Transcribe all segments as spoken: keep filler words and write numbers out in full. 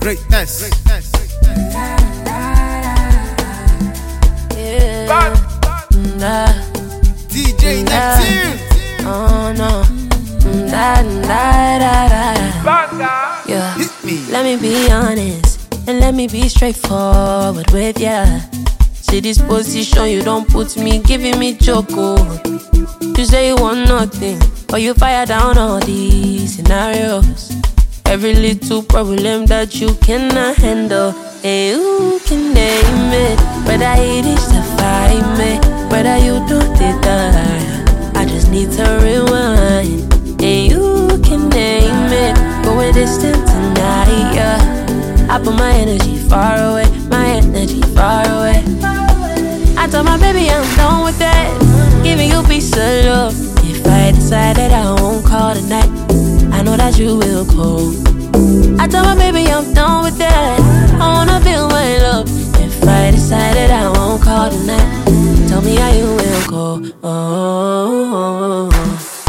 Greatness. Yeah. Nah. D J Neptune. Oh no. Da, da, da, da. Yeah. Hit me. Let me be honest and let me be straightforward with ya. See this position, you don't put me, giving me choco. You say you want nothing, but you fire down all these scenarios. Every little problem that you cannot handle. Hey, who can name it? Whether it is to fight me, whether you don't die, I just need to rewind. And you can name it, going distant tonight, yeah. I put my energy far away, my energy far away. I told my baby I'm done with that, giving you peace of love. If I decide that I won't call tonight, I know that you will call. I told my baby I'm done with that, I wanna feel my love. If I decide that I won't call tonight, tell me how you will go. Oh, oh, oh.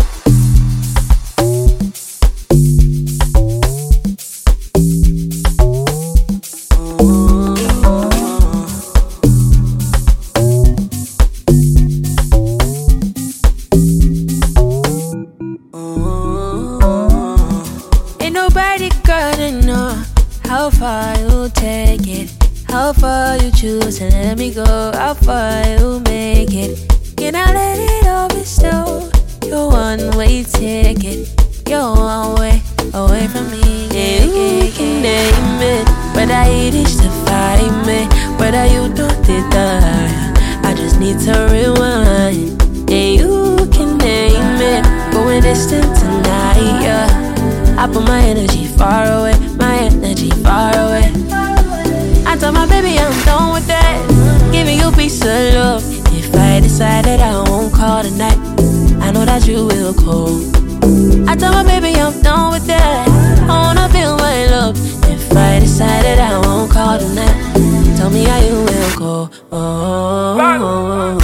Nobody gotta know how far you take it, how far you choose to let me go, how far you make it. Can I let it all be still? Your one-way ticket, your one way away from me. Yeah, you can name it, whether it is to fight me, whether you don't die, I just need to rewind. And you can name it, going distant tonight, yeah. I put my energy far away, my energy far away. I told my baby I'm done with that, giving you peace of love. If I decide that I won't call tonight, I know that you will call. I told my baby I'm done with that, I wanna feel my love. If I decide that I won't call tonight, tell me how you will go. Oh, oh, oh.